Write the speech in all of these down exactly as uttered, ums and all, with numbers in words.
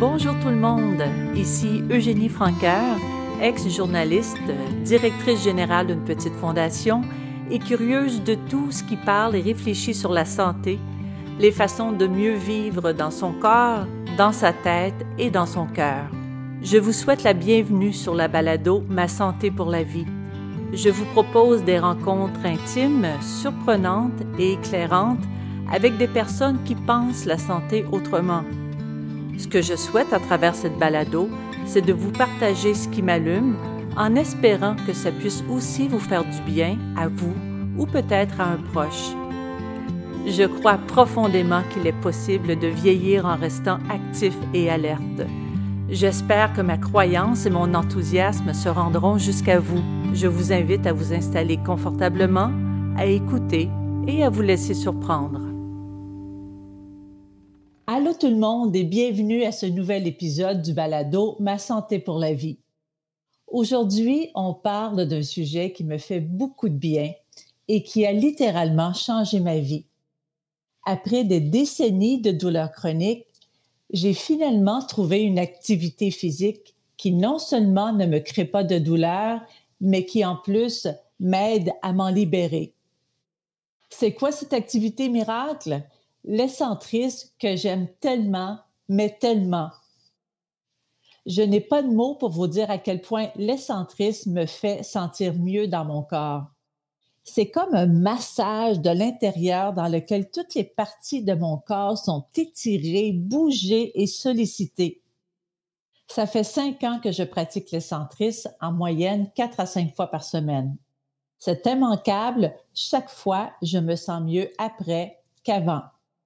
Bonjour tout le monde, ici Eugénie Franqueur, ex-journaliste, directrice générale d'une petite fondation et curieuse de tout ce qui parle et réfléchit sur la santé, les façons de mieux vivre dans son corps, dans sa tête et dans son cœur. Je vous souhaite la bienvenue sur la balado Ma santé pour la vie. Je vous propose des rencontres intimes, surprenantes et éclairantes avec des personnes qui pensent la santé autrement. Ce que je souhaite à travers cette balado, c'est de vous partager ce qui m'allume en espérant que ça puisse aussi vous faire du bien à vous ou peut-être à un proche. Je crois profondément qu'il est possible de vieillir en restant actif et alerte. J'espère que ma croyance et mon enthousiasme se rendront jusqu'à vous. Je vous invite à vous installer confortablement, à écouter et à vous laisser surprendre. Allô tout le monde et bienvenue à ce nouvel épisode du balado Ma santé pour la vie. Aujourd'hui, on parle d'un sujet qui me fait beaucoup de bien et qui a littéralement changé ma vie. Après des décennies de douleurs chroniques, j'ai finalement trouvé une activité physique qui non seulement ne me crée pas de douleur, mais qui en plus m'aide à m'en libérer. C'est quoi cette activité miracle? L'essentrisme que j'aime tellement, mais tellement. Je n'ai pas de mots pour vous dire à quel point l'essentrisme me fait sentir mieux dans mon corps. C'est comme un massage de l'intérieur dans lequel toutes les parties de mon corps sont étirées, bougées et sollicitées. Ça fait cinq ans que je pratique l'essentrisme, en moyenne quatre à cinq fois par semaine. C'est immanquable, chaque fois, je me sens mieux après qu'avant.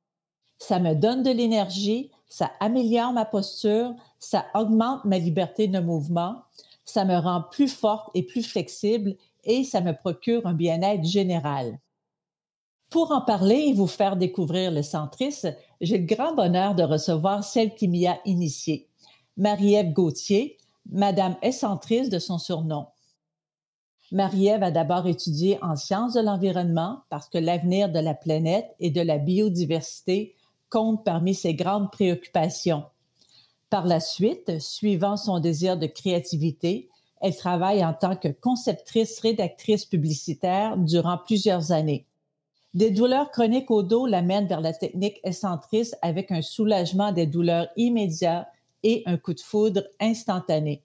Ça me donne de l'énergie, ça améliore ma posture, ça augmente ma liberté de mouvement, ça me rend plus forte et plus flexible et ça me procure un bien-être général. Pour en parler et vous faire découvrir l'essentrisme, j'ai le grand bonheur de recevoir celle qui m'y a initiée, Marie-Ève Gauthier, Madame Essentrisme de son surnom. Marie-Ève a d'abord étudié en sciences de l'environnement parce que l'avenir de la planète et de la biodiversité compte parmi ses grandes préoccupations. Par la suite, suivant son désir de créativité, elle travaille en tant que conceptrice-rédactrice publicitaire durant plusieurs années. Des douleurs chroniques au dos l'amènent vers la technique essentrisme avec un soulagement des douleurs immédiat et un coup de foudre instantané.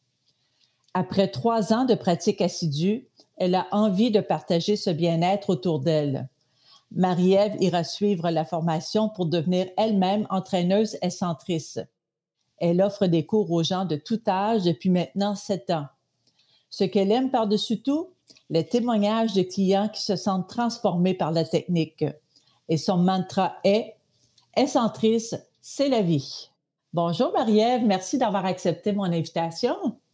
Après trois ans de pratique assidue, elle a envie de partager ce bien-être autour d'elle. Marie-Ève ira suivre la formation pour devenir elle-même entraîneuse essentrisme. Elle offre des cours aux gens de tout âge depuis maintenant sept ans. Ce qu'elle aime par-dessus tout, les témoignages de clients qui se sentent transformés par la technique. Et son mantra est « Essentrisme, c'est la vie ». Bonjour Marie-Ève, merci d'avoir accepté mon invitation.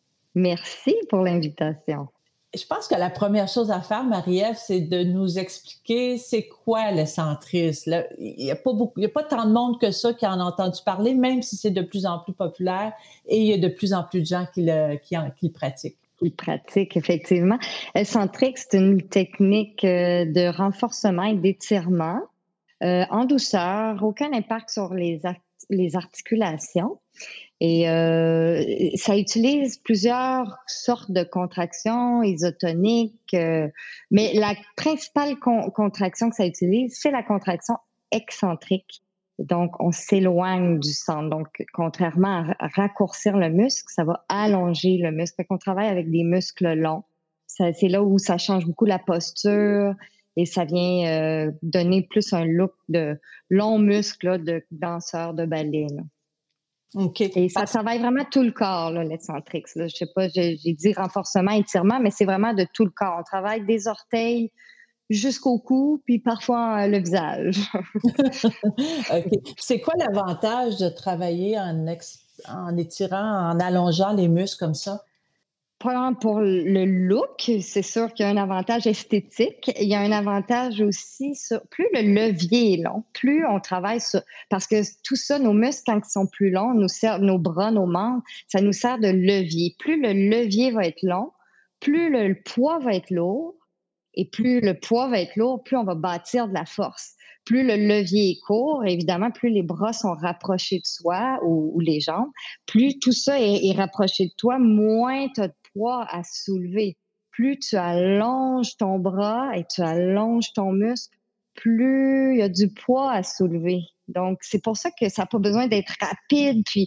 Merci pour l'invitation. Je pense que la première chose à faire, Marie-Ève, c'est de nous expliquer c'est quoi l'essentrisme. Là, il n'y a pas beaucoup, il y a pas tant de monde que ça qui en a entendu parler, même si c'est de plus en plus populaire et il y a de plus en plus de gens qui le, qui en, qui le pratiquent. Qui le pratiquent, effectivement. Excentrique, c'est une technique de renforcement et d'étirement euh, en douceur, aucun impact sur les, art- les articulations. Et euh, ça utilise plusieurs sortes de contractions isotoniques, euh, mais la principale con- contraction que ça utilise, c'est la contraction excentrique. Donc, on s'éloigne du centre. Donc, contrairement à raccourcir le muscle, ça va allonger le muscle. Fait qu'on travaille avec des muscles longs. Ça, c'est là où ça change beaucoup la posture et ça vient euh, donner plus un look de long muscle là, de danseur de ballet, là. Okay. Et ça Parce... travaille vraiment tout le corps, là, l'excentrique. Je sais pas, j'ai, j'ai dit renforcement, étirement, mais c'est vraiment de tout le corps. On travaille des orteils jusqu'au cou, puis parfois euh, le visage. Okay. C'est quoi l'avantage de travailler en, ex... en étirant, en allongeant les muscles comme ça? Pour le look, c'est sûr qu'il y a un avantage esthétique. Il y a un avantage aussi sur plus le levier est long, plus on travaille sur parce que tout ça, nos muscles quand ils sont plus longs, nous servent, nos bras, nos membres, ça nous sert de levier. Plus le levier va être long, plus le, le poids va être lourd, Et plus le poids va être lourd, plus on va bâtir de la force. Plus le levier est court, évidemment, plus les bras sont rapprochés de soi ou, ou les jambes, plus tout ça est, est rapproché de toi, moins tu as de poids à soulever. Plus tu allonges ton bras et tu allonges ton muscle, plus il y a du poids à soulever. Donc, c'est pour ça que ça n'a pas besoin d'être rapide. Puis,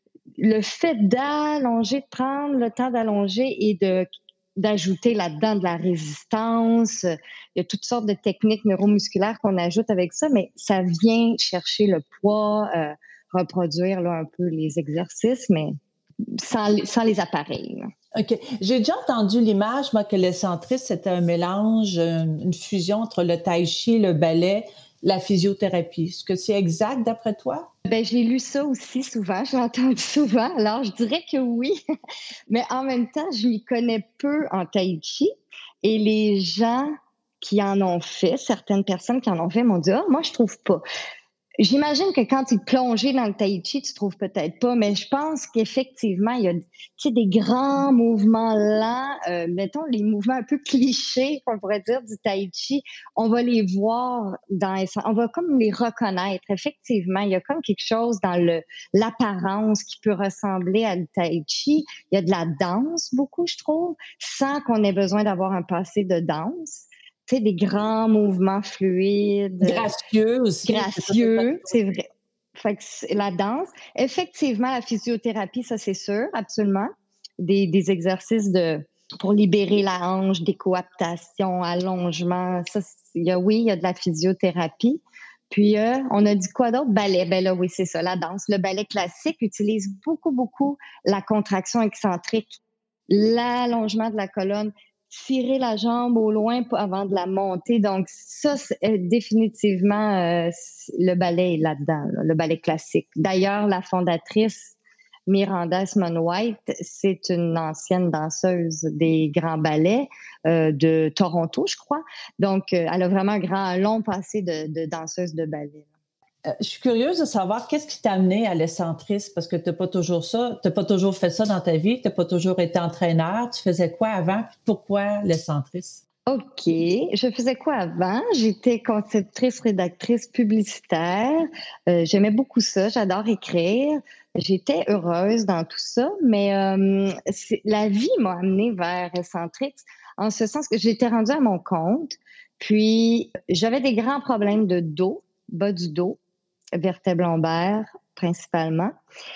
le fait d'allonger, de prendre le temps d'allonger et de d'ajouter là-dedans de la résistance. Il y a toutes sortes de techniques neuromusculaires qu'on ajoute avec ça, mais ça vient chercher le poids, euh, reproduire là, un peu les exercices, mais sans, sans les appareils. Là. OK. J'ai déjà entendu l'image, moi, que l'excentrisme, c'était un mélange, une fusion entre le tai chi, le ballet, la physiothérapie. Est-ce que c'est exact d'après toi? Ben, j'ai lu ça aussi souvent, je l'ai entendu souvent. Alors, je dirais que oui, mais en même temps, je m'y connais peu en tai chi et les gens qui en ont fait, certaines personnes qui en ont fait m'ont dit « Ah, moi, je trouve pas ». J'imagine que quand tu es plongé dans le tai chi, tu trouves peut-être pas, mais je pense qu'effectivement, il y a des grands mouvements lents, euh, mettons les mouvements un peu clichés, qu'on pourrait dire, du tai chi, on va les voir dans, on va comme les reconnaître. Effectivement, il y a comme quelque chose dans le l'apparence qui peut ressembler à le tai chi. Il y a de la danse beaucoup, je trouve, sans qu'on ait besoin d'avoir un passé de danse. Tu sais, des grands mouvements fluides. Gracieux aussi. Gracieux, c'est vrai. Fait que la danse. Effectivement, la physiothérapie, ça, c'est sûr, absolument. Des, des exercices de, pour libérer la hanche, des coaptations, allongement. Ça, il y a, oui, il y a de la physiothérapie. Puis, euh, on a dit quoi d'autre? Ballet. Ben là, oui, c'est ça, la danse. Le ballet classique utilise beaucoup, beaucoup la contraction excentrique, l'allongement de la colonne, tirer la jambe au loin avant de la monter. Donc, ça, c'est définitivement, euh, le ballet est là-dedans, là, le ballet classique. D'ailleurs, la fondatrice, Miranda Esmond-White, c'est une ancienne danseuse des grands ballets euh, de Toronto, je crois. Donc, euh, elle a vraiment un grand, un long passé de, de danseuse de ballet. Euh, je suis curieuse de savoir qu'est-ce qui t'a amené à l'excentrisme, parce que tu n'as pas toujours ça, tu n'as pas toujours fait ça dans ta vie, tu n'as pas toujours été entraîneur. Tu faisais quoi avant? Pourquoi l'excentrisme? OK. Je faisais quoi avant? J'étais conceptrice, rédactrice publicitaire. Euh, j'aimais beaucoup ça. J'adore écrire. J'étais heureuse dans tout ça, mais euh, la vie m'a amenée vers Excentrix en ce sens que j'étais rendue à mon compte. Puis, j'avais des grands problèmes de dos, bas du dos, vertèbre lombaire principalement.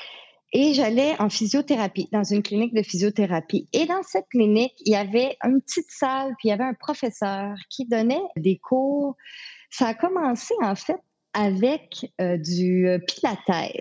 Et j'allais en physiothérapie, dans une clinique de physiothérapie. Et dans cette clinique, il y avait une petite salle, puis il y avait un professeur qui donnait des cours. Ça a commencé, en fait, avec euh, du pilates.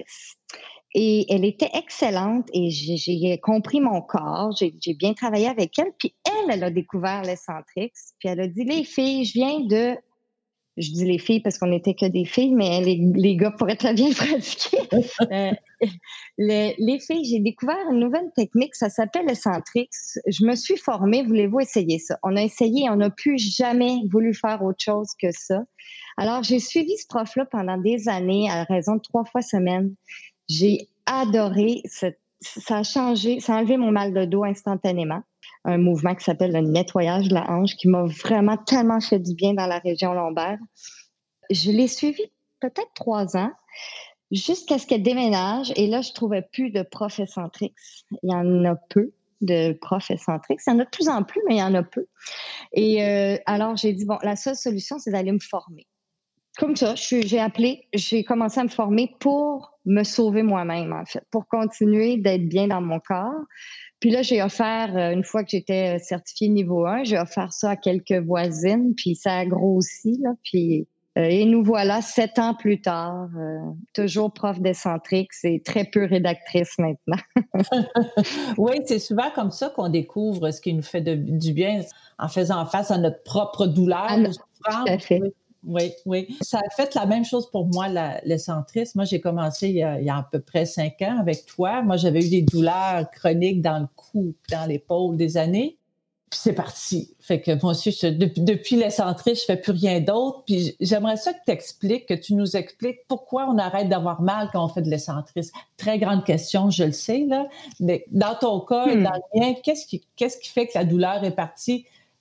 Et elle était excellente et j'ai, j'ai compris mon corps, j'ai, j'ai bien travaillé avec elle. Puis elle, elle a découvert l'excentrix. Puis elle a dit, les filles, je viens de... Je dis les filles parce qu'on n'était que des filles, mais les, les gars pourraient très bien le pratiquer. euh, les, les filles, j'ai découvert une nouvelle technique, ça s'appelle l'excentrix. Je me suis formée, voulez-vous essayer ça? On a essayé, on n'a plus jamais voulu faire autre chose que ça. Alors, j'ai suivi ce prof-là pendant des années à raison de trois fois semaine. J'ai adoré, cette, ça a changé, ça a enlevé mon mal de dos instantanément. Un mouvement qui s'appelle le nettoyage de la hanche qui m'a vraiment tellement fait du bien dans la région lombaire. Je l'ai suivi peut-être trois ans jusqu'à ce qu'elle déménage et là, je trouvais plus de profs excentrix. Il y en a peu de profs excentrix. Il y en a de plus en plus, mais il y en a peu. Et euh, alors, j'ai dit, bon, la seule solution, c'est d'aller me former. Comme ça, je suis, j'ai appelé, j'ai commencé à me former pour me sauver moi-même, en fait, pour continuer d'être bien dans mon corps. Puis là, j'ai offert, une fois que j'étais certifiée niveau un, j'ai offert ça à quelques voisines, puis ça a grossi, là, puis euh, et nous voilà sept ans plus tard, euh, toujours prof d'excentrix et très peu rédactrice maintenant. Oui, c'est souvent comme ça qu'on découvre ce qui nous fait de, du bien en faisant face à notre propre douleur. Ah, tout à fait. Oui. Oui, oui. Ça a fait la même chose pour moi, la, l'excentrisme. Moi, j'ai commencé il y, a, il y a à peu près cinq ans avec toi. Moi, j'avais eu des douleurs chroniques dans le cou, dans l'épaule des années. Puis c'est parti. Fait que moi aussi, je, depuis, depuis l'excentrisme, je fais plus rien d'autre. Puis j'aimerais ça que tu expliques, que tu nous expliques pourquoi on arrête d'avoir mal quand on fait de l'excentrisme. Très grande question, je le sais, là. Mais dans ton cas, hmm. dans le mien, qu'est-ce qui, qu'est-ce qui fait que la douleur est partie?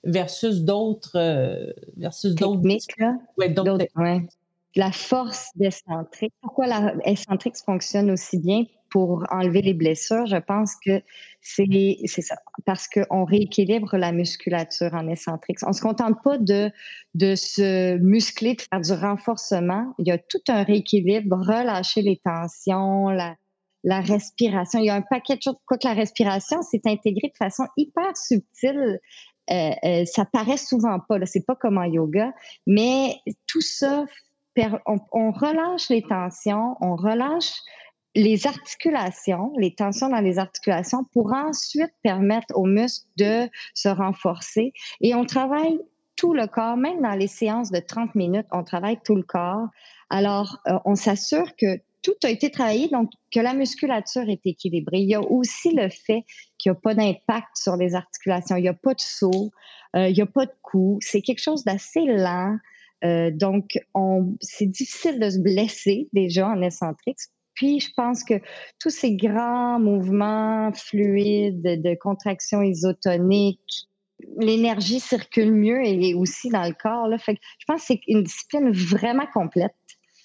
versus d'autres euh, versus d'autres technique, là, ouais, d'autres d'autres, techniques. ouais. La force d'Excentrix. Pourquoi la Excentrix fonctionne aussi bien pour enlever les blessures? Je pense que c'est c'est ça, parce qu'on rééquilibre la musculature en Excentrix. On se contente pas de de se muscler, de faire du renforcement. Il y a tout un rééquilibre, relâcher les tensions, la la respiration. Il y a un paquet de choses. Quoique la respiration, c'est intégré de façon hyper subtile. Euh, euh, ça paraît souvent pas, là. C'est pas comme en yoga, mais tout ça on, on relâche les tensions, on relâche les articulations, les tensions dans les articulations pour ensuite permettre aux muscles de se renforcer. Et on travaille tout le corps, même dans les séances de trente minutes, on travaille tout le corps. Alors, euh, on s'assure que tout a été travaillé, donc que la musculature est équilibrée. Il y a aussi le fait qu'il n'y a pas d'impact sur les articulations, il n'y a pas de saut, euh, il n'y a pas de coup. C'est quelque chose d'assez lent. Euh, donc, on, c'est difficile de se blesser déjà en excentrique. Puis, je pense que tous ces grands mouvements fluides de contraction isotonique, l'énergie circule mieux et aussi dans le corps. Là. Fait que je pense que c'est une discipline vraiment complète.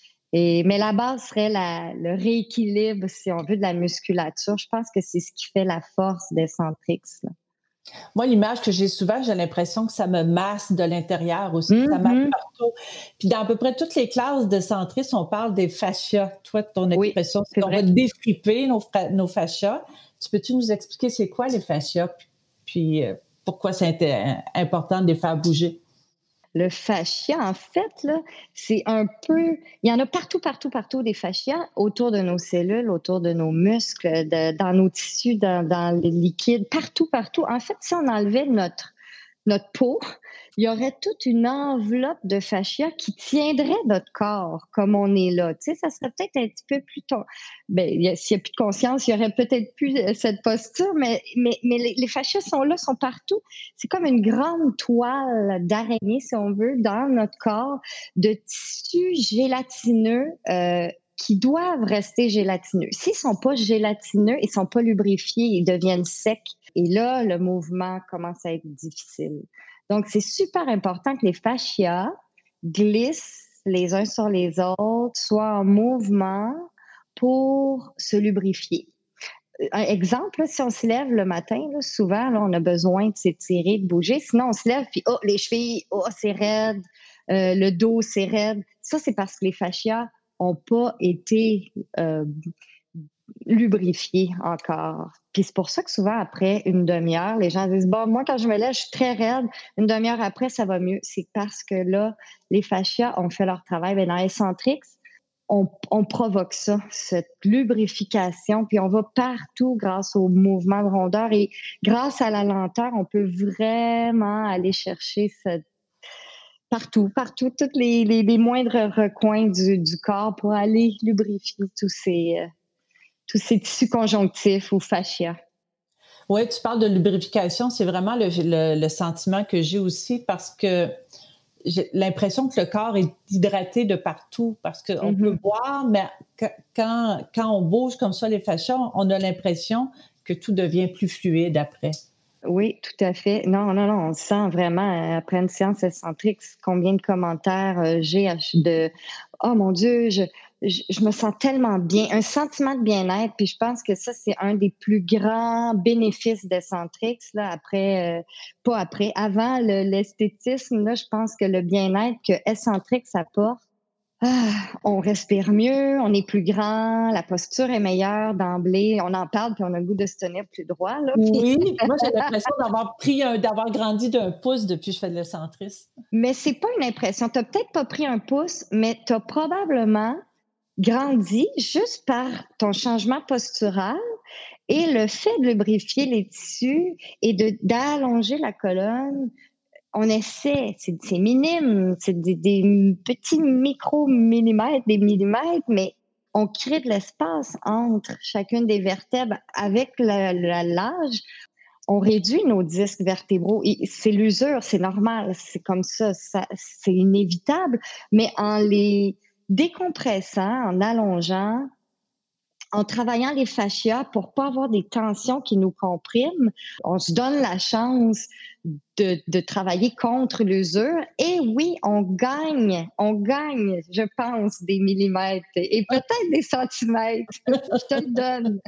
Et, mais la base serait la, le rééquilibre, si on veut, de la musculature. Je pense que c'est ce qui fait la force d'Excentrix. Moi, l'image que j'ai souvent, j'ai l'impression que ça me masse de l'intérieur aussi. Mm-hmm. Ça masse partout. Puis dans à peu près toutes les classes de centristes, on parle des fascias. Toi, ton expression, oui, c'est qu'on va défriper nos, nos fascias. Tu peux-tu nous expliquer c'est quoi les fascias? Puis, puis euh, pourquoi c'est important de les faire bouger? Le fascia, en fait, là, c'est un peu... Il y en a partout, partout, partout des fascias autour de nos cellules, autour de nos muscles, de, dans nos tissus, dans, dans les liquides, partout, partout. En fait, si on enlevait notre, notre peau, il y aurait toute une enveloppe de fascia qui tiendrait notre corps comme on est là. Tu sais, ça serait peut-être un petit peu plus tôt. Ben, s'il n'y a plus de conscience, il y aurait peut-être plus cette posture, mais, mais, mais les, les fascias sont là, sont partout. C'est comme une grande toile d'araignée, si on veut, dans notre corps, de tissus gélatineux euh, qui doivent rester gélatineux. S'ils ne sont pas gélatineux, ils ne sont pas lubrifiés, ils deviennent secs. Et là, le mouvement commence à être difficile. Donc, c'est super important que les fascias glissent les uns sur les autres, soient en mouvement pour se lubrifier. Un exemple, là, si on se lève le matin, là, souvent, là, on a besoin de s'étirer, de bouger. Sinon, on se lève, puis oh, les chevilles, oh, c'est raide, euh, le dos, c'est raide. Ça, c'est parce que les fascias n'ont pas été euh, lubrifiés encore. Puis c'est pour ça que souvent, après une demi-heure, les gens disent « Bon, moi, quand je me lève, je suis très raide. Une demi-heure après, ça va mieux. » C'est parce que là, les fascias ont fait leur travail. Bien, dans Excentrix, on, on provoque ça, cette lubrification, puis on va partout grâce au mouvement de rondeur. Et grâce à la lenteur, on peut vraiment aller chercher cette partout, partout, tous les, les, les moindres recoins du, du corps pour aller lubrifier tous ces... Euh, tous ces tissus conjonctifs ou fascia. Oui, tu parles de lubrification, c'est vraiment le, le, le sentiment que j'ai aussi parce que j'ai l'impression que le corps est hydraté de partout parce qu'on mm-hmm. peut boire, mais quand, quand on bouge comme ça les fascias, on a l'impression que tout devient plus fluide après. Oui, tout à fait. Non, non, non, on sent vraiment, après une séance excentrique, combien de commentaires euh, j'ai de « Oh mon Dieu, je, je, je me sens tellement bien », un sentiment de bien-être, puis je pense que ça, c'est un des plus grands bénéfices d'Excentrix, là, après, euh, pas après, avant le, l'esthétisme, là, je pense que le bien-être que Excentrix apporte, ah, on respire mieux, on est plus grand, la posture est meilleure d'emblée. On en parle puis on a le goût de se tenir plus droit. Là. Oui, moi j'ai l'impression d'avoir pris un, d'avoir grandi d'un pouce depuis que je fais de l'excentrisme. Mais c'est pas une impression. Tu n'as peut-être pas pris un pouce, mais tu as probablement grandi juste par ton changement postural et le fait de lubrifier les tissus et de, d'allonger la colonne. On essaie, c'est, c'est minime, c'est des, des petits micro-millimètres, des millimètres, mais on crée de l'espace entre chacune des vertèbres. Avec la, la, l'âge, on réduit nos disques vertébraux. Et c'est l'usure, c'est normal, c'est comme ça, ça, c'est inévitable, mais en les décompressant, en allongeant, en travaillant les fascias pour pas avoir des tensions qui nous compriment. On se donne la chance de, de travailler contre l'usure. Et oui, on gagne, on gagne, je pense, des millimètres et peut-être des centimètres. Je te le donne.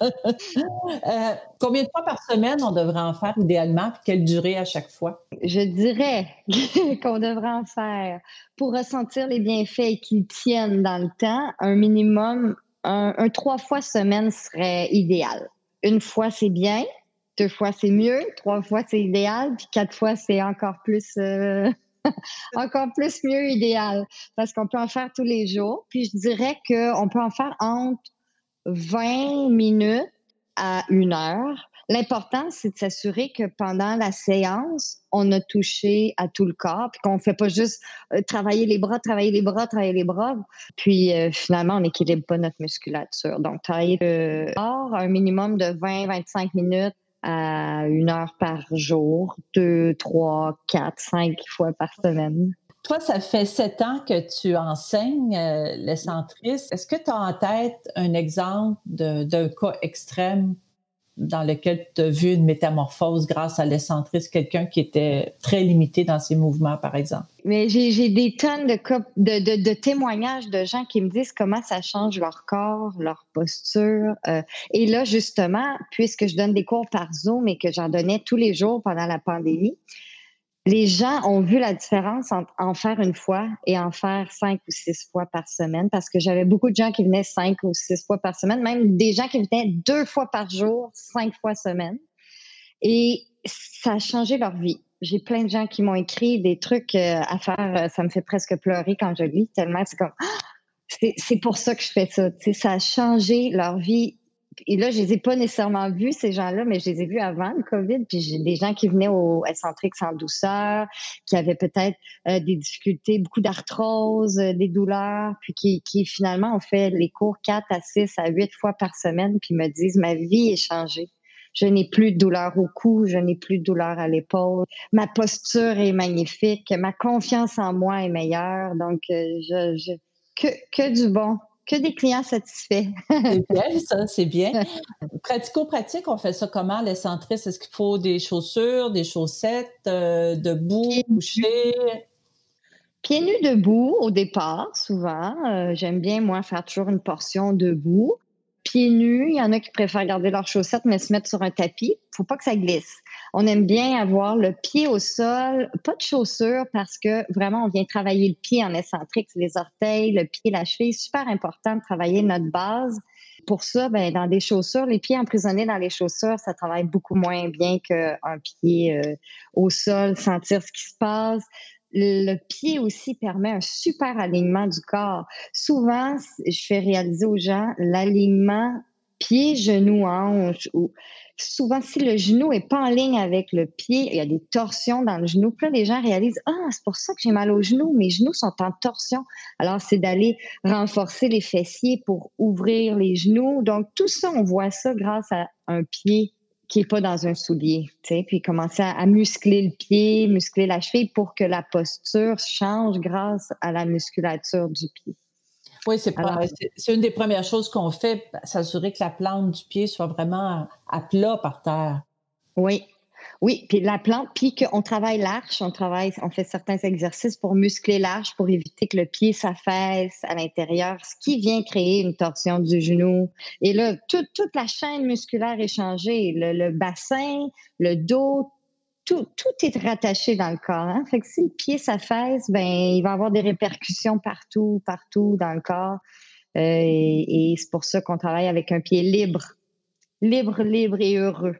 Euh, combien de fois par semaine on devrait en faire idéalement, puis quelle durée à chaque fois? Je dirais qu'on devrait en faire pour ressentir les bienfaits et qu'ils tiennent dans le temps, un minimum, un, un trois fois semaine serait idéal. Une fois, c'est bien. Deux fois, c'est mieux. Trois fois, c'est idéal. Puis quatre fois, c'est encore plus, euh, encore plus mieux idéal parce qu'on peut en faire tous les jours. Puis je dirais qu'on peut en faire entre vingt minutes à une heure. L'important, c'est de s'assurer que pendant la séance, on a touché à tout le corps, puis qu'on ne fait pas juste euh, travailler les bras, travailler les bras, travailler les bras, puis euh, finalement, on n'équilibre pas notre musculature. Donc, travailler le corps, un minimum de vingt à vingt-cinq minutes à une heure par jour, deux, trois, quatre, cinq fois par semaine. Toi, ça fait sept ans que tu enseignes euh, l'essentrisme. Est-ce que tu as en tête un exemple de, d'un cas extrême dans lequel tu as vu une métamorphose grâce à l'essentrisme, quelqu'un qui était très limité dans ses mouvements, par exemple? Mais j'ai, j'ai des tonnes de, de, de, de témoignages de gens qui me disent comment ça change leur corps, leur posture. Euh, et là, justement, puisque je donne des cours par Zoom et que j'en donnais tous les jours pendant la pandémie, les gens ont vu la différence entre en faire une fois et en faire cinq ou six fois par semaine parce que j'avais beaucoup de gens qui venaient cinq ou six fois par semaine, même des gens qui venaient deux fois par jour, cinq fois semaine. Et ça a changé leur vie. J'ai plein de gens qui m'ont écrit des trucs euh, à faire. Ça me fait presque pleurer quand je lis, tellement c'est comme, ah, c'est, c'est pour ça que je fais ça. Tu sais, ça a changé leur vie. Et là, je les ai pas nécessairement vus, ces gens-là, mais je les ai vus avant le COVID. Puis j'ai des gens qui venaient au Excentrix en douceur, qui avaient peut-être euh, des difficultés, beaucoup d'arthrose, euh, des douleurs, puis qui, qui finalement ont fait les cours quatre à six à huit fois par semaine, puis me disent, ma vie est changée. Je n'ai plus de douleur au cou, je n'ai plus de douleur à l'épaule. Ma posture est magnifique, ma confiance en moi est meilleure. Donc, euh, je, je, que, que du bon, que des clients satisfaits. C'est bien, ça, c'est bien. Pratico-pratique, on fait ça comment, l'essentrisme? Est-ce qu'il faut des chaussures, des chaussettes, euh, debout, Pieds, couché? pieds nus debout au départ, souvent. Euh, j'aime bien, moi, faire toujours une portion debout. Pieds nus, il y en a qui préfèrent garder leurs chaussettes, mais se mettre sur un tapis. Faut pas que ça glisse. On aime bien avoir le pied au sol, pas de chaussures parce que vraiment, on vient travailler le pied en excentrique, les orteils, le pied, la cheville. Super important de travailler notre base. Pour ça, ben, dans des chaussures, les pieds emprisonnés dans les chaussures, ça travaille beaucoup moins bien qu'un pied euh, au sol, sentir ce qui se passe. Le pied aussi permet un super alignement du corps. Souvent, je fais réaliser aux gens l'alignement pied, genou, hanche. Ou souvent, si le genou est pas en ligne avec le pied, il y a des torsions dans le genou. Puis là, les gens réalisent, ah, c'est pour ça que j'ai mal au genou. Mes genoux sont en torsion. Alors, c'est d'aller renforcer les fessiers pour ouvrir les genoux. Donc, tout ça, on voit ça grâce à un pied qui n'est pas dans un soulier, tu sais, puis commencer à, à muscler le pied, muscler la cheville pour que la posture change grâce à la musculature du pied. Oui, c'est, pas, Alors, c'est, c'est une des premières choses qu'on fait, s'assurer que la plante du pied soit vraiment à, à plat par terre. oui, oui, puis la plante, puis qu'on travaille l'arche, on travaille, on fait certains exercices pour muscler l'arche, pour éviter que le pied s'affaisse à l'intérieur, ce qui vient créer une torsion du genou. Et là, tout, toute la chaîne musculaire est changée, le, le bassin, le dos, tout, tout est rattaché dans le corps. Hein? Fait que si le pied s'affaisse, ben il va y avoir des répercussions partout, partout dans le corps. Euh, et, et c'est pour ça qu'on travaille avec un pied libre, libre, libre et heureux.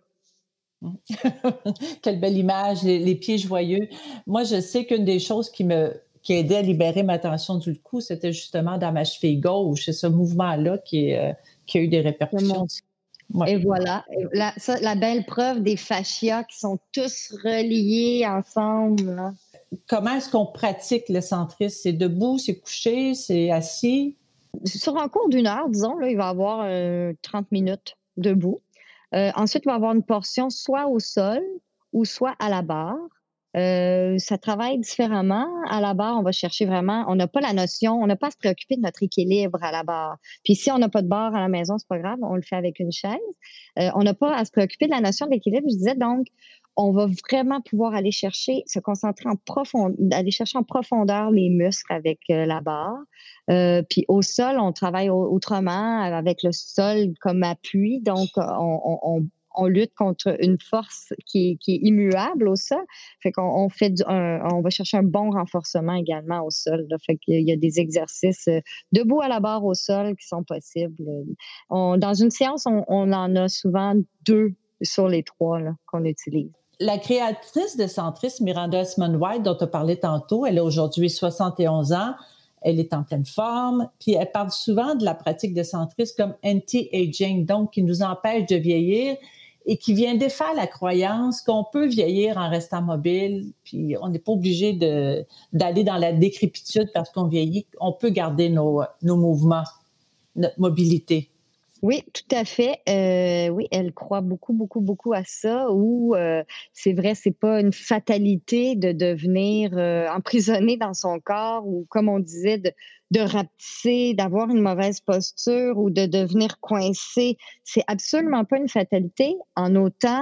Quelle belle image, les, les pieds joyeux. Moi, je sais qu'une des choses qui me qui aidait à libérer ma tension du cou, c'était justement dans ma cheville gauche. C'est ce mouvement-là qui, est, euh, qui a eu des répercussions. Ouais. Et voilà, la, ça, la belle preuve des fascias qui sont tous reliés ensemble. Là. Comment est-ce qu'on pratique l'essentrisme? C'est debout, c'est couché, c'est assis? Sur un cours d'une heure, disons, là, il va y avoir euh, trente minutes debout. Euh, ensuite, il va y avoir une portion soit au sol ou soit à la barre. Euh, ça travaille différemment. À la barre, on va chercher vraiment, on n'a pas la notion, on n'a pas à se préoccuper de notre équilibre à la barre. Puis si on n'a pas de barre à la maison, c'est pas grave, on le fait avec une chaise. Euh, on n'a pas à se préoccuper de la notion d'équilibre. Je disais donc, on va vraiment pouvoir aller chercher, se concentrer en profondeur, aller chercher en profondeur les muscles avec euh, la barre. Euh, puis au sol, on travaille autrement avec le sol comme appui. Donc, on, on, on on lutte contre une force qui est, qui est immuable au sol. Fait qu'on on fait du, un, on va chercher un bon renforcement également au sol. Là. Fait qu'il y a des exercices euh, debout à la barre au sol qui sont possibles. On, dans une séance, on, on en a souvent deux sur les trois là, qu'on utilise. La créatrice de Centris, Miranda Esmond-White, dont tu as parlé tantôt, elle a aujourd'hui soixante et onze ans. Elle est en pleine forme, puis elle parle souvent de la pratique de Centris comme anti-aging, donc qui nous empêche de vieillir et qui vient défaire la croyance qu'on peut vieillir en restant mobile, puis on n'est pas obligé de, d'aller dans la décrépitude parce qu'on vieillit. On peut garder nos, nos mouvements, notre mobilité. Oui, tout à fait. Euh, oui, elle croit beaucoup, beaucoup, beaucoup à ça. Ou euh, c'est vrai, c'est pas une fatalité de devenir euh, emprisonné dans son corps ou, comme on disait, de, de rapetisser, d'avoir une mauvaise posture ou de devenir coincé. C'est absolument pas une fatalité. En autant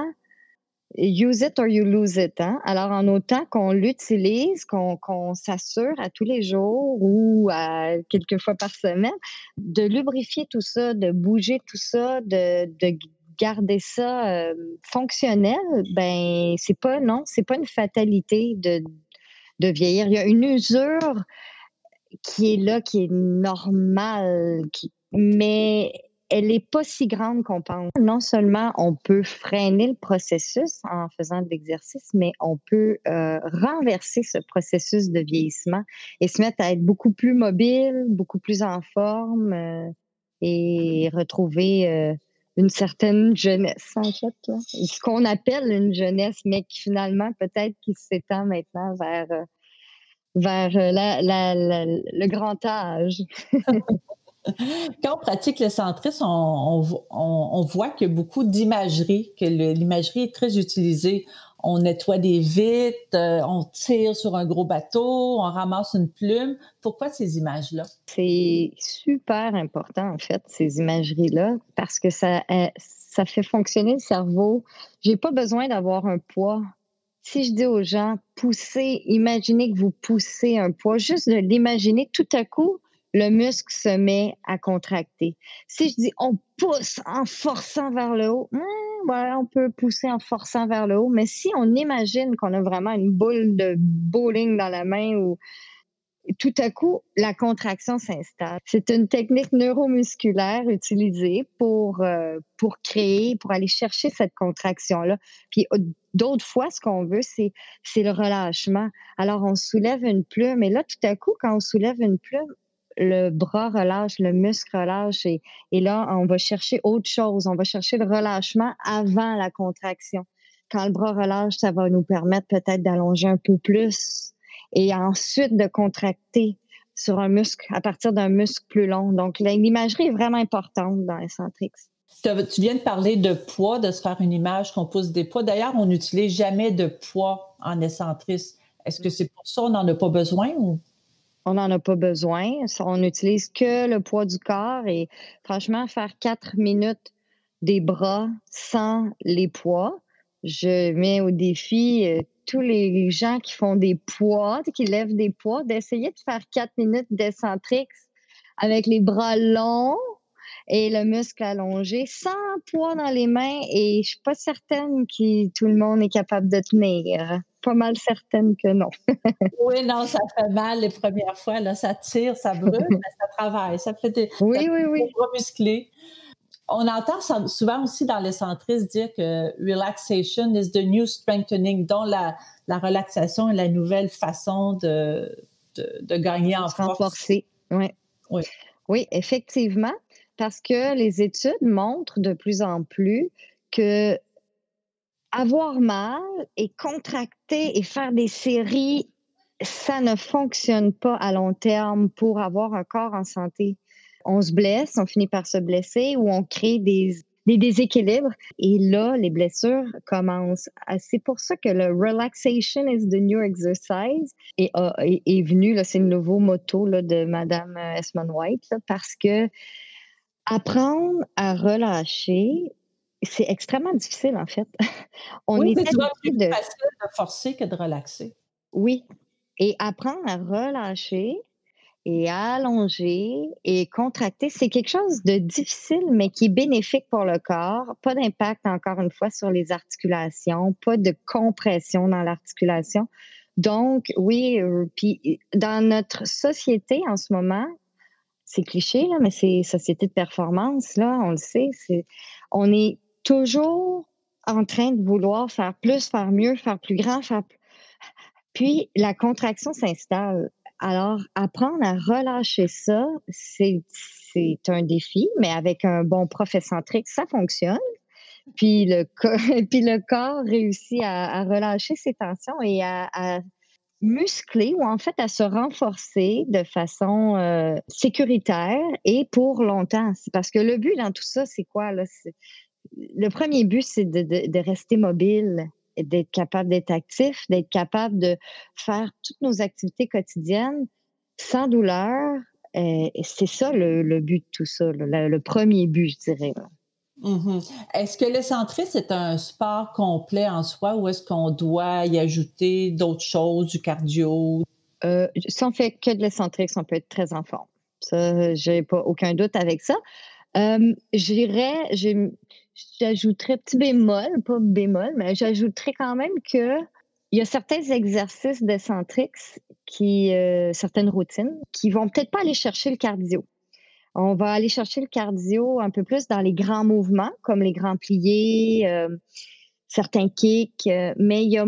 use it or you lose it. Hein? Alors, en autant qu'on l'utilise, qu'on, qu'on s'assure à tous les jours ou à quelques fois par semaine de lubrifier tout ça, de bouger tout ça, de, de garder ça euh, fonctionnel, ben c'est pas non, c'est pas une fatalité de de vieillir. Il y a une usure qui est là, qui est normale, qui, mais elle n'est pas si grande qu'on pense. Non seulement on peut freiner le processus en faisant de l'exercice, mais on peut euh, renverser ce processus de vieillissement et se mettre à être beaucoup plus mobile, beaucoup plus en forme euh, et retrouver euh, une certaine jeunesse, en fait. Là. Ce qu'on appelle une jeunesse, mais qui finalement peut-être qui s'étend maintenant vers... Euh, vers la, la, la, le grand âge. Quand on pratique le centrisme, on, on, on voit qu'il y a beaucoup d'imagerie, que le, l'imagerie est très utilisée. On nettoie des vitres, euh, on tire sur un gros bateau, on ramasse une plume. Pourquoi ces images-là? C'est super important, en fait, ces imageries-là, parce que ça, euh, ça fait fonctionner le cerveau. J'ai pas besoin d'avoir un poids. Si je dis aux gens, poussez, imaginez que vous poussez un poids, juste de l'imaginer, tout à coup, le muscle se met à contracter. Si je dis on pousse en forçant vers le haut, hmm, ouais, on peut pousser en forçant vers le haut, mais si on imagine qu'on a vraiment une boule de bowling dans la main ou tout à coup, la contraction s'installe. C'est une technique neuromusculaire utilisée pour, euh, pour créer, pour aller chercher cette contraction-là. Puis d'autres fois, ce qu'on veut, c'est, c'est le relâchement. Alors, on soulève une plume et là, tout à coup, quand on soulève une plume, le bras relâche, le muscle relâche et, et là, on va chercher autre chose. On va chercher le relâchement avant la contraction. Quand le bras relâche, ça va nous permettre peut-être d'allonger un peu plus et ensuite de contracter sur un muscle, à partir d'un muscle plus long. Donc, l'imagerie est vraiment importante dans les Centrix. Tu viens de parler de poids, de se faire une image qu'on pousse des poids. D'ailleurs, on n'utilise jamais de poids en Essentris. Est-ce que c'est pour ça qu'on n'en a pas besoin ou? On n'en a pas besoin. On n'utilise que le poids du corps et franchement, faire quatre minutes des bras sans les poids, je mets au défi euh, tous les gens qui font des poids, qui lèvent des poids, d'essayer de faire quatre minutes d'Essentris avec les bras longs et le muscle allongé, sans poids dans les mains. Et je suis pas certaine que tout le monde est capable de tenir. Pas mal certaine que non. Oui, non, ça fait mal les premières fois. Là, ça tire, ça brûle, mais ça travaille. Ça fait des, oui, ça fait oui, des oui. bras musclés. On entend souvent aussi dans les centristes dire que relaxation is the new strengthening, dont la, la relaxation est la nouvelle façon de, de, de gagner en force. Renforcer, ouais. Oui. Oui, effectivement, parce que les études montrent de plus en plus que avoir mal et contracter et faire des séries, ça ne fonctionne pas à long terme pour avoir un corps en santé. On se blesse, on finit par se blesser ou on crée des, des déséquilibres. Et là, les blessures commencent. C'est pour ça que le relaxation is the new exercise est, est, est venu, là, c'est le nouveau motto là, de Madame Esmond White, là, parce que apprendre à relâcher, c'est extrêmement difficile, en fait. On Oui, est c'est souvent plus habitué de... facile de forcer que de relaxer. Oui. Et apprendre à relâcher et à allonger et contracter, c'est quelque chose de difficile, mais qui est bénéfique pour le corps. Pas d'impact, encore une fois, sur les articulations, pas de compression dans l'articulation. Donc, oui, euh, puis dans notre société en ce moment, c'est cliché, là, mais c'est société de performance, là, on le sait, c'est, on est toujours en train de vouloir faire plus, faire mieux, faire plus grand, faire plus. Puis la contraction s'installe. Alors, apprendre à relâcher ça, c'est, c'est un défi, mais avec un bon prof excentrique, ça fonctionne. Puis le, co- puis le corps réussit à, à relâcher ses tensions et à, à muscler ou en fait à se renforcer de façon euh, sécuritaire et pour longtemps. C'est parce que le but dans tout ça, c'est quoi? Là? C'est, le premier but, c'est de, de, de rester mobile, et d'être capable d'être actif, d'être capable de faire toutes nos activités quotidiennes sans douleur. Euh, et c'est ça le, le but de tout ça, le, le premier but, je dirais. Là. Mm-hmm. Est-ce que l'excentrisme est un sport complet en soi ou est-ce qu'on doit y ajouter d'autres choses, du cardio? Euh, si on fait que de l'excentrique, on peut être très en forme. Ça, j'ai pas aucun doute avec ça. Euh, j'irais, j'ai, j'ajouterais petit bémol, pas bémol, mais j'ajouterais quand même que il y a certains exercices d'excentrique qui, euh, certaines routines, qui vont peut-être pas aller chercher le cardio. On va aller chercher le cardio un peu plus dans les grands mouvements, comme les grands pliés, euh, certains kicks, euh, mais il y a,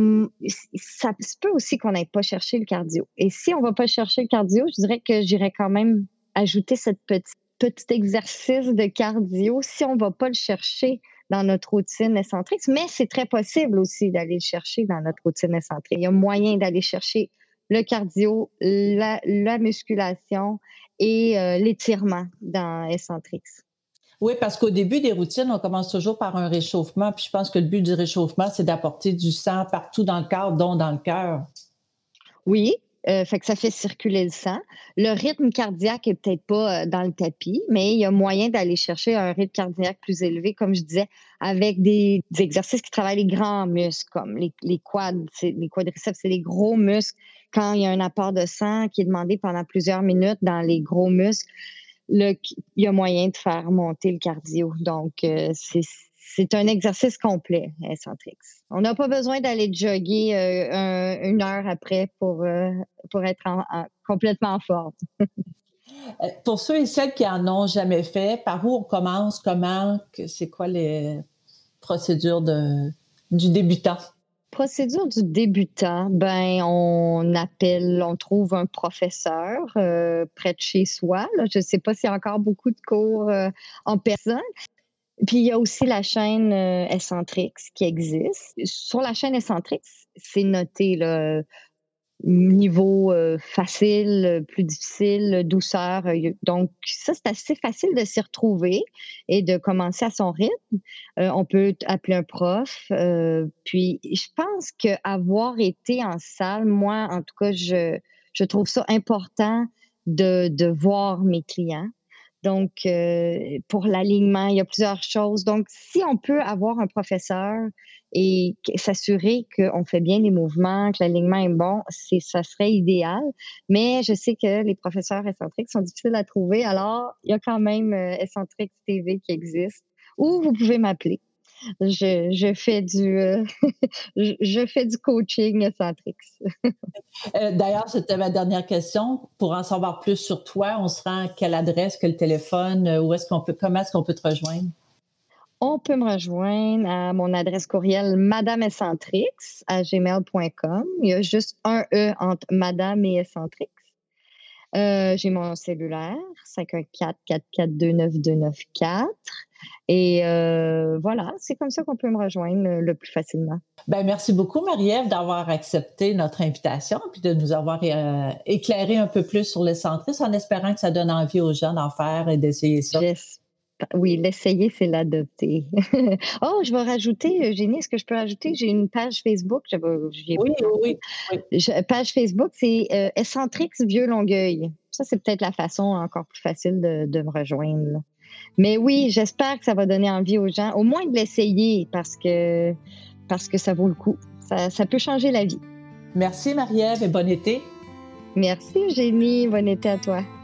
ça se peut aussi qu'on n'aille pas chercher le cardio. Et si on va pas chercher le cardio, je dirais que j'irais quand même ajouter cette petite petit exercice de cardio si on va pas le chercher dans notre routine excentrique. Mais c'est très possible aussi d'aller le chercher dans notre routine excentrique. Il y a moyen d'aller chercher le cardio, la, la musculation et euh, l'étirement dans excentrique. Oui, parce qu'au début des routines, on commence toujours par un réchauffement. Puis je pense que le but du réchauffement, c'est d'apporter du sang partout dans le corps, dont dans le cœur. Oui, euh, fait que ça fait circuler le sang. Le rythme cardiaque est peut-être pas euh, dans le tapis, mais il y a moyen d'aller chercher un rythme cardiaque plus élevé, comme je disais, avec des, des exercices qui travaillent les grands muscles, comme les, les quads, c'est, les quadriceps, c'est les gros muscles. Quand il y a un apport de sang qui est demandé pendant plusieurs minutes dans les gros muscles, le, il y a moyen de faire monter le cardio. Donc, euh, c'est c'est un exercice complet, excentrique. On n'a pas besoin d'aller jogger euh, un, une heure après pour, euh, pour être en, en, complètement en forme. Pour ceux et celles qui en ont jamais fait, par où on commence, comment, c'est quoi les procédures de, du débutant? Procédure du débutant, ben on appelle, on trouve un professeur euh, près de chez soi. Là. Je ne sais pas s'il y a encore beaucoup de cours euh, en personne. Puis il y a aussi la chaîne euh, Excentrix qui existe. Sur la chaîne Excentrix, c'est noté là, niveau euh, facile, plus difficile, douceur. Donc ça, c'est assez facile de s'y retrouver et de commencer à son rythme. Euh, on peut appeler un prof. Euh, puis je pense qu'avoir été en salle, moi, en tout cas, je, je trouve ça important de, de voir mes clients. Donc, euh, pour l'alignement, il y a plusieurs choses. Donc, si on peut avoir un professeur et s'assurer qu'on fait bien les mouvements, que l'alignement est bon, c'est, ça serait idéal. Mais je sais que les professeurs excentriques sont difficiles à trouver. Alors, il y a quand même euh, Excentrique T V qui existe. Ou vous pouvez m'appeler. Je, je fais du euh, je, je fais du coaching excentrique. Euh, d'ailleurs, c'était ma dernière question. Pour en savoir plus sur toi, on se rend à quelle adresse, quel téléphone, euh, où est-ce qu'on peut, comment est-ce qu'on peut te rejoindre? On peut me rejoindre à mon adresse courriel madame excentrix à gmail point com. Il y a juste un E entre madame et excentrix. Euh, j'ai mon cellulaire, cinq un quatre, quatre quatre deux, neuf deux neuf quatre. Et euh, voilà, c'est comme ça qu'on peut me rejoindre le, le plus facilement. Ben, merci beaucoup, Marie-Ève, d'avoir accepté notre invitation et de nous avoir euh, éclairé un peu plus sur l'excentrisme en espérant que ça donne envie aux gens d'en faire et d'essayer ça. J'es- Oui, l'essayer, c'est l'adopter. Oh, je vais rajouter, Eugénie, est-ce que je peux rajouter? J'ai une page Facebook, j'avais j'y ai Oui, pas oui, pensé. oui, oui. Je page Facebook, c'est, heu, Excentrix Vieux-Longueuil. Ça, c'est peut-être la façon encore plus facile de de me rejoindre, là. Mais oui, j'espère que ça va donner envie aux gens, au moins de l'essayer parce que parce que ça vaut le coup. Ça ça peut changer la vie. Merci Marie-Ève et bon été. Merci Eugénie, bon été à toi.